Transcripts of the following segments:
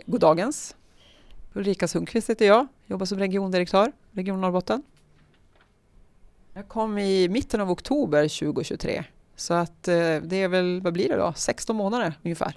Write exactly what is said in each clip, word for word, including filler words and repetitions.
Goddagens. Ulrika Sundqvist heter jag. Jobbar som regiondirektör, Region Norrbotten. Jag kom i mitten av oktober tjugohundratjugotre. Så att det är väl, vad blir det då? sexton månader ungefär.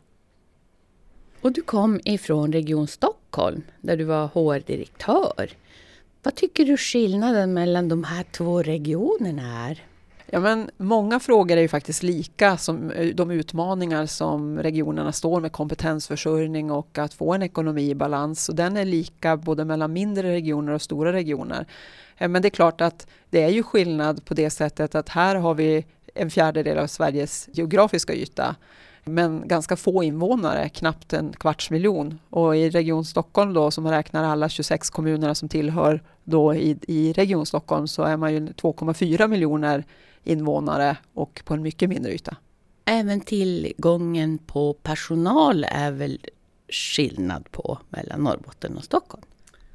Och du kom ifrån Region Stockholm där du var H R-direktör. Vad tycker du skillnaden mellan de här två regionerna är? Ja, men många frågor är ju faktiskt lika som de utmaningar som regionerna står med, kompetensförsörjning och att få en ekonomi i balans. Och den är lika både mellan mindre regioner och stora regioner. Men det är klart att det är ju skillnad på det sättet att här har vi en fjärdedel av Sveriges geografiska yta. Men ganska få invånare, knappt en kvarts miljon. Och i Region Stockholm då, som räknar alla tjugosex kommunerna som tillhör då i, i Region Stockholm, så är man ju två komma fyra miljoner invånare och på en mycket mindre yta. Även tillgången på personal är väl skillnad på mellan Norrbotten och Stockholm?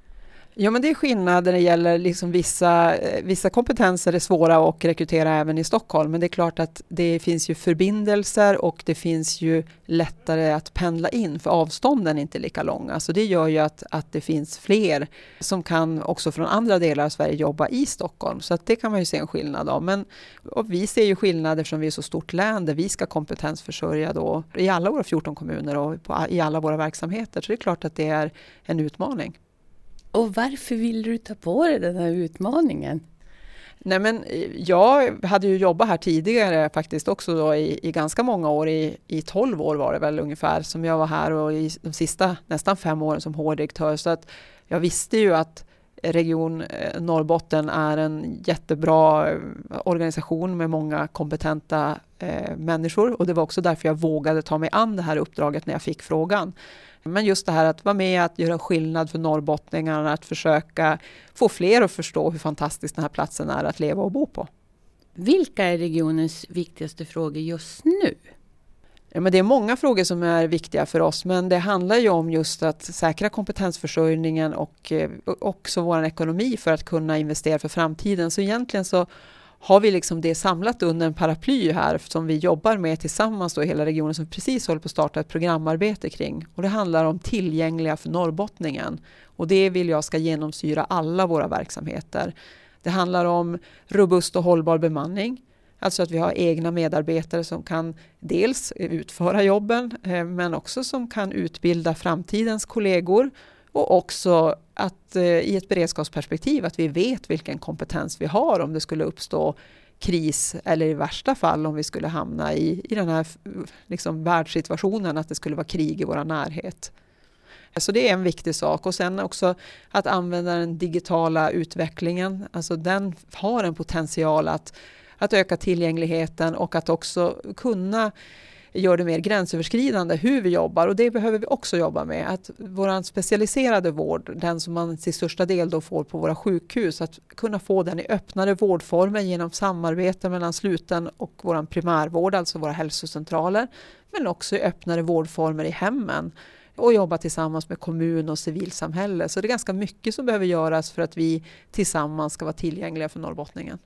Ja, men det är skillnad när det gäller liksom vissa, vissa kompetenser är svåra att rekrytera även i Stockholm. Men det är klart att det finns ju förbindelser och det finns ju lättare att pendla in för avstånden är inte lika långa. Så det gör ju att, att det finns fler som kan också från andra delar av Sverige jobba i Stockholm. Så att det kan man ju se en skillnad av. Men och vi ser ju skillnader eftersom vi är så stort län där vi ska kompetensförsörja då i alla våra fjorton kommuner och på, i alla våra verksamheter. Så det är klart att det är en utmaning. Och varför vill du ta på dig den här utmaningen? Nej, men jag hade ju jobbat här tidigare faktiskt också då i, i ganska många år, i, i tolv år var det väl ungefär som jag var här och i de sista nästan fem åren som H R-direktör. Så att jag visste ju att Region Norrbotten är en jättebra organisation med många kompetenta eh, människor och det var också därför jag vågade ta mig an det här uppdraget när jag fick frågan. Men just det här att vara med att göra skillnad för norrbottningarna, att försöka få fler att förstå hur fantastisk den här platsen är att leva och bo på. Vilka är regionens viktigaste frågor just nu? Ja, men det är många frågor som är viktiga för oss, men det handlar ju om just att säkra kompetensförsörjningen och också vår ekonomi för att kunna investera för framtiden. Så egentligen så har vi liksom det samlat under en paraply här som vi jobbar med tillsammans då i hela regionen som precis håller på att starta ett programarbete kring. Och det handlar om tillgängliga för norrbottningen. Och det vill jag ska genomsyra alla våra verksamheter. Det handlar om robust och hållbar bemanning. Alltså att vi har egna medarbetare som kan dels utföra jobben men också som kan utbilda framtidens kollegor. Och också att eh, i ett beredskapsperspektiv att vi vet vilken kompetens vi har om det skulle uppstå kris eller i värsta fall om vi skulle hamna i, i den här liksom, världssituationen att det skulle vara krig i vår närhet. Så det är en viktig sak. Och sen också att använda den digitala utvecklingen. Alltså den har en potential att, att öka tillgängligheten och att också kunna gör det mer gränsöverskridande hur vi jobbar och det behöver vi också jobba med. Att vår specialiserade vård, den som man till största del då får på våra sjukhus, att kunna få den i öppnare vårdformer genom samarbete mellan sluten och vår primärvård, alltså våra hälsocentraler, men också i öppnare vårdformer i hemmen och jobba tillsammans med kommun och civilsamhälle. Så det är ganska mycket som behöver göras för att vi tillsammans ska vara tillgängliga för norrbottningen.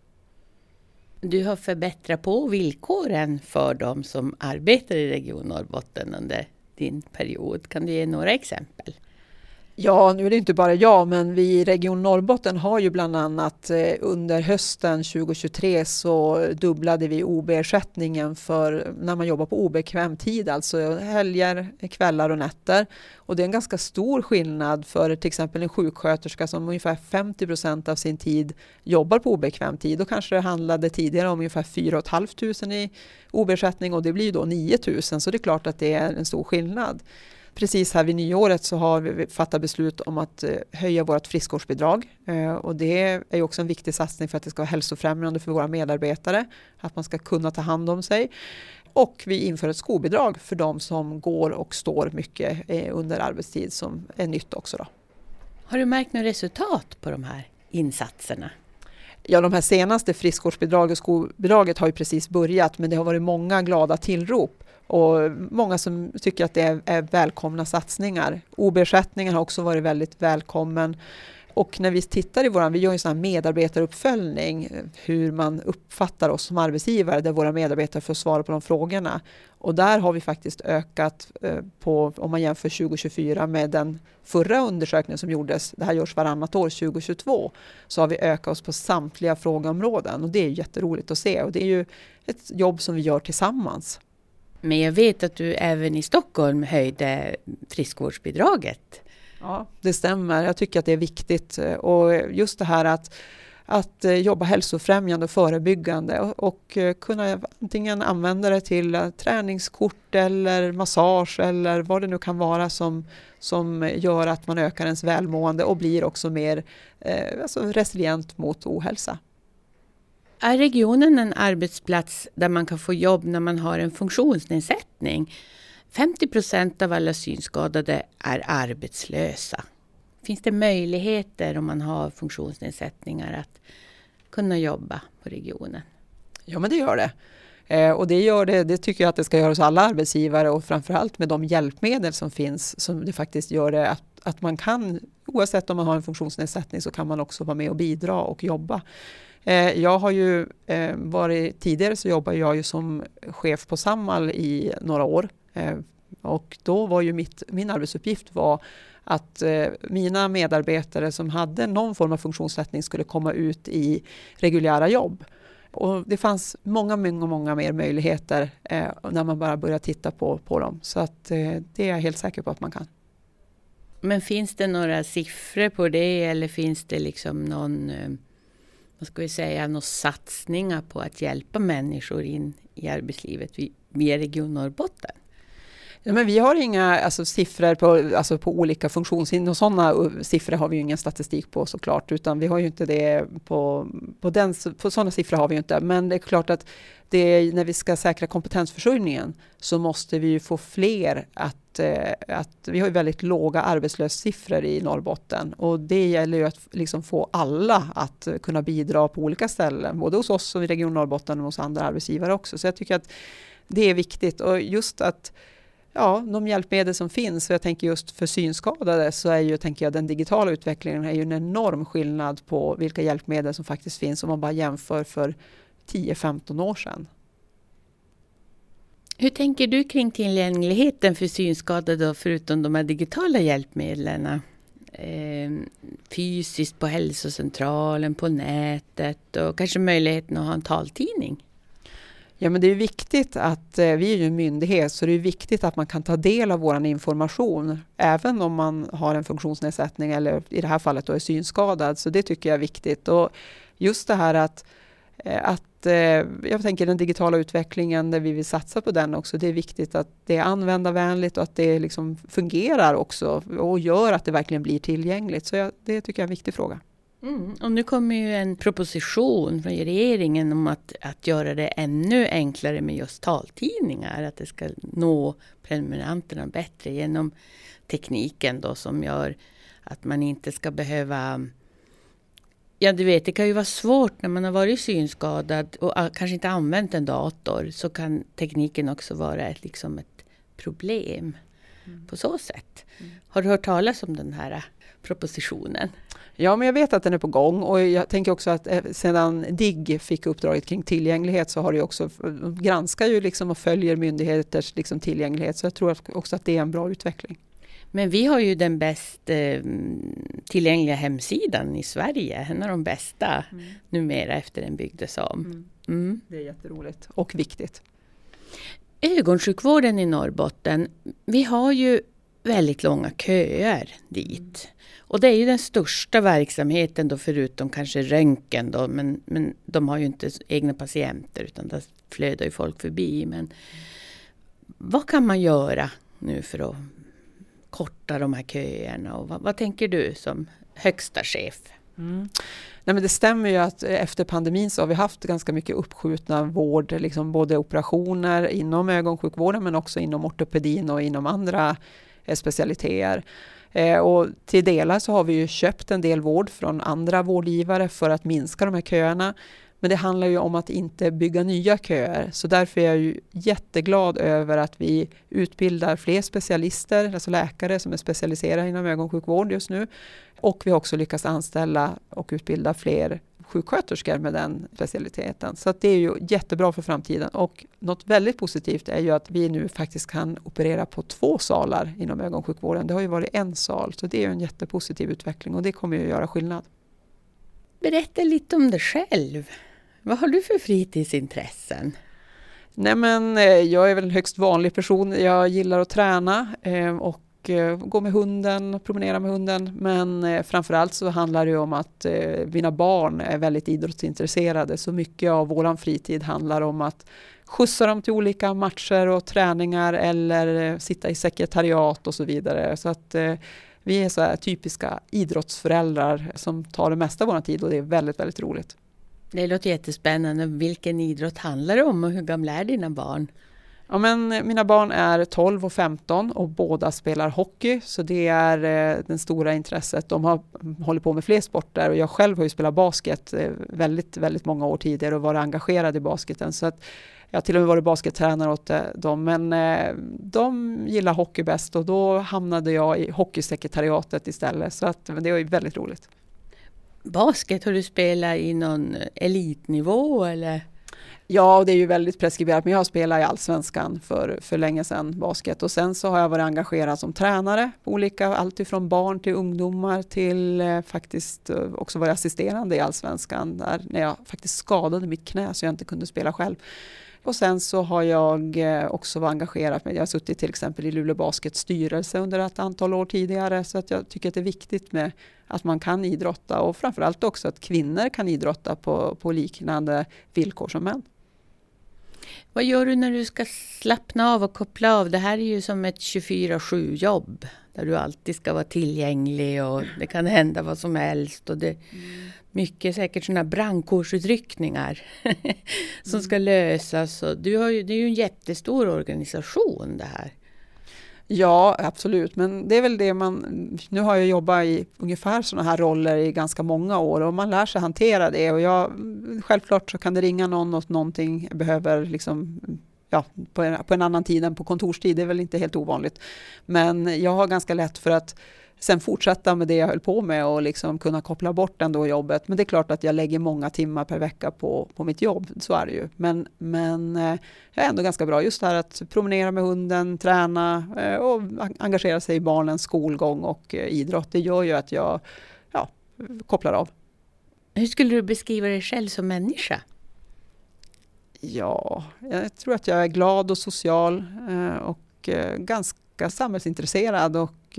Du har förbättrat på villkoren för de som arbetar i Region Norrbotten under din period. Kan du ge några exempel? Ja, nu är det inte bara jag, men vi i Region Norrbotten har ju bland annat eh, under hösten tjugohundratjugotre så dubblade vi O B-ersättningen för när man jobbar på obekväm tid, alltså helger, kvällar och nätter. Och det är en ganska stor skillnad för till exempel en sjuksköterska som ungefär femtio procent av sin tid jobbar på obekväm tid. Då kanske det handlade tidigare om ungefär fyra tusen femhundra i O B-ersättning och det blir då nio tusen, så det är klart att det är en stor skillnad. Precis här vid nyåret så har vi fattat beslut om att höja vårt friskvårdsbidrag och det är ju också en viktig satsning för att det ska vara hälsofrämjande för våra medarbetare, att man ska kunna ta hand om sig. Och vi inför ett skolbidrag för de som går och står mycket under arbetstid som är nytt också då. Har du märkt något resultat på de här insatserna? Ja, de här senaste friskvårdsbidrag och skolbidraget har ju precis börjat, men det har varit många glada tillrop. Och många som tycker att det är, är välkomna satsningar. O B-ersättningen har också varit väldigt välkommen. Och när vi tittar i våran, vi gör en sån här medarbetaruppföljning, hur man uppfattar oss som arbetsgivare, där våra medarbetare får svara på de frågorna. Och där har vi faktiskt ökat på, om man jämför tjugo tjugofyra med den förra undersökningen som gjordes, det här görs varannat år, tjugo tjugotvå, så har vi ökat oss på samtliga frågeområden. Och det är jätteroligt att se, och det är ju ett jobb som vi gör tillsammans. Men jag vet att du även i Stockholm höjde friskvårdsbidraget. Ja, det stämmer. Jag tycker att det är viktigt. Och just det här att, att jobba hälsofrämjande och förebyggande och, och kunna antingen använda det till träningskort eller massage eller vad det nu kan vara som, som gör att man ökar ens välmående och blir också mer eh, alltså resilient mot ohälsa. Är regionen en arbetsplats där man kan få jobb när man har en funktionsnedsättning? femtio procent av alla synskadade är arbetslösa. Finns det möjligheter om man har funktionsnedsättningar att kunna jobba på regionen? Ja, men det gör det. Eh, och det gör det, det tycker jag att det ska göra hos alla arbetsgivare, och framförallt med de hjälpmedel som finns, som det faktiskt gör det att, att man kan, oavsett om man har en funktionsnedsättning, så kan man också vara med och bidra och jobba. Eh, jag har ju eh, varit, tidigare så jobbade jag ju som chef på Samhall i några år. Eh, och då var ju mitt, min arbetsuppgift var att eh, mina medarbetare som hade någon form av funktionsnedsättning skulle komma ut i reguljära jobb. Och det fanns många, många, många mer möjligheter eh, när man bara börjar titta på, på dem. Så att, eh, det är jag helt säker på att man kan. Men finns det några siffror på det, eller finns det liksom någon, eh, vad ska vi säga, några satsningar på att hjälpa människor in i arbetslivet via Region Norrbotten? Ja, men vi har inga alltså, siffror på, alltså, på olika funktionshinder, och sådana siffror har vi ju ingen statistik på såklart, utan vi har ju inte det på, på, den, på sådana siffror har vi ju inte. Men det är klart att det är, när vi ska säkra kompetensförsörjningen så måste vi ju få fler att, att vi har ju väldigt låga arbetslöshetssiffror i Norrbotten, och det gäller ju att liksom få alla att kunna bidra på olika ställen, både hos oss som i Region Norrbotten och hos andra arbetsgivare också. Så jag tycker att det är viktigt, och just att ja, de hjälpmedel som finns, och jag tänker just för synskadade så är ju, tänker jag, den digitala utvecklingen är ju en enorm skillnad på vilka hjälpmedel som faktiskt finns om man bara jämför för tio femton år sedan. Hur tänker du kring tillgängligheten för synskadade förutom de här digitala hjälpmedlen? Eh, fysiskt på hälsocentralen, på nätet och kanske möjligheten att ha en taltidning? Ja, men det är viktigt att eh, vi är ju en myndighet, så det är viktigt att man kan ta del av vår information även om man har en funktionsnedsättning eller i det här fallet då är synskadad. Så det tycker jag är viktigt. Och just det här att, eh, att eh, jag tänker den digitala utvecklingen där vi vill satsa på den också. Det är viktigt att det är användarvänligt och att det liksom fungerar också och gör att det verkligen blir tillgängligt. Så jag, det tycker jag är en viktig fråga. Mm. Och nu kommer ju en proposition från regeringen om att, att göra det ännu enklare med just taltidningar. Att det ska nå prenumeranterna bättre genom tekniken då, som gör att man inte ska behöva... Ja, du vet, det kan ju vara svårt när man har varit synskadad och kanske inte använt en dator, så kan tekniken också vara ett, liksom ett problem mm. på så sätt. Mm. Har du hört talas om den här propositionen? Ja, men jag vet att den är på gång, och jag tänker också att sedan D I G fick uppdraget kring tillgänglighet så har det också, granskar ju liksom och följer myndigheters liksom tillgänglighet, så jag tror också att det är en bra utveckling. Men vi har ju den bäst eh, tillgängliga hemsidan i Sverige, en av de bästa mm. numera efter den byggdes om. Mm. Mm. Det är jätteroligt och viktigt. Ögonsjukvården i Norrbotten, vi har ju väldigt långa köer dit. Mm. Och det är ju den största verksamheten då, förutom kanske röntgen då, men, men de har ju inte egna patienter utan där flödar ju folk förbi. Men mm. vad kan man göra nu för att korta de här köerna, och vad, vad tänker du som högsta chef? Mm. Nej, men det stämmer ju att efter pandemin så har vi haft ganska mycket uppskjutna vård, liksom både operationer inom ögonsjukvården men också inom ortopedin och inom andra eh, specialiteter. Eh, och till delar så har vi ju köpt en del vård från andra vårdgivare för att minska de här köerna. Men det handlar ju om att inte bygga nya köer. Så därför är jag ju jätteglad över att vi utbildar fler specialister, alltså läkare som är specialiserade inom ögonsjukvård just nu. Och vi har också lyckats anställa och utbilda fler sjuksköterskor med den specialiteten. Så att det är ju jättebra för framtiden. Och något väldigt positivt är ju att vi nu faktiskt kan operera på två salar inom ögonsjukvården. Det har ju varit en sal, så det är ju en jättepositiv utveckling och det kommer ju att göra skillnad. Berätta lite om dig själv. Vad har du för fritidsintressen? Nej, men jag är väl en högst vanlig person. Jag gillar att träna och gå med hunden, promenera med hunden. Men framförallt så handlar det om att mina barn är väldigt idrottsintresserade. Så mycket av våran fritid handlar om att skjutsa dem till olika matcher och träningar eller sitta i sekretariat och så vidare. Så att vi är så här typiska idrottsföräldrar som tar det mesta av vår tid och det är väldigt, väldigt roligt. Det låter jättespännande. Vilken idrott handlar det om och hur gamla är dina barn? Ja, men mina barn är tolv och femton och båda spelar hockey, så det är eh, den stora intresset. De har håller på med fler sporter och jag själv har ju spelat basket eh, väldigt, väldigt många år tidigare och varit engagerad i basketen. Så att jag har till och med varit baskettränare åt eh, dem, men eh, de gillar hockey bäst och då hamnade jag i hockeysekretariatet istället. Så att, men det var ju väldigt roligt. Basket, har du spelat i någon elitnivå eller? Ja, det är ju väldigt preskriberat, men jag har spelat i Allsvenskan för, för länge sedan basket och sen så har jag varit engagerad som tränare på olika, allt ifrån barn till ungdomar till eh, faktiskt eh, också varit assisterande i Allsvenskan där när jag faktiskt skadade mitt knä så jag inte kunde spela själv. Och sen så har jag eh, också varit engagerad med, jag har suttit till exempel i Luleå Baskets styrelse under ett antal år tidigare, så att jag tycker att det är viktigt med att man kan idrotta och framförallt också att kvinnor kan idrotta på, på liknande villkor som män. Vad gör du när du ska slappna av och koppla av? Det här är ju som ett tjugofyra sju jobb där du alltid ska vara tillgänglig och det kan hända vad som helst. Och det är mycket säkert sådana brandkårsutryckningar som ska lösas. Och du har ju, det är ju en jättestor organisation det här. Ja, absolut. Men det är väl det man... Nu har jag jobbat i ungefär sådana här roller i ganska många år och man lär sig hantera det. Och jag, självklart så kan det ringa någon och någonting behöver liksom... Ja, på en, på en annan tid än på kontorstid. Det är väl inte helt ovanligt. Men jag har ganska lätt för att sen fortsätta med det jag höll på med och liksom kunna koppla bort ändå jobbet. Men det är klart att jag lägger många timmar per vecka på, på mitt jobb. Så är det ju. Men, men jag är ändå ganska bra just här att promenera med hunden, träna och engagera sig i barnens skolgång och idrott. Det gör ju att jag ja, kopplar av. Hur skulle du beskriva dig själv som människa? Ja, jag tror att jag är glad och social och ganska samhällsintresserad och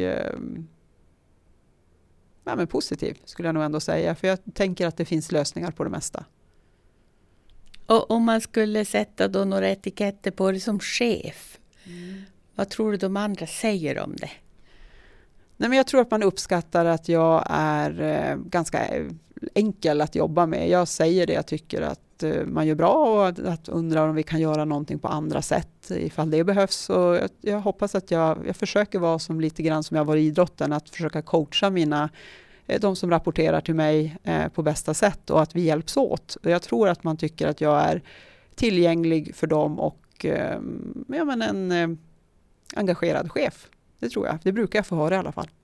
ja, men positiv skulle jag nog ändå säga. För jag tänker att det finns lösningar på det mesta. Och om man skulle sätta då några etiketter på det som chef, mm. vad tror du de andra säger om det? Nej, men jag tror att man uppskattar att jag är eh, ganska enkel att jobba med. Jag säger det jag tycker att eh, man gör bra och att, att undrar om vi kan göra någonting på andra sätt ifall det behövs. Och jag, jag hoppas att jag, jag försöker vara som lite grann som jag var i idrotten, att försöka coacha mina, eh, de som rapporterar till mig eh, på bästa sätt och att vi hjälps åt. Och jag tror att man tycker att jag är tillgänglig för dem och eh, ja, men en eh, engagerad chef. Det tror jag. Det brukar jag få höra i alla fall.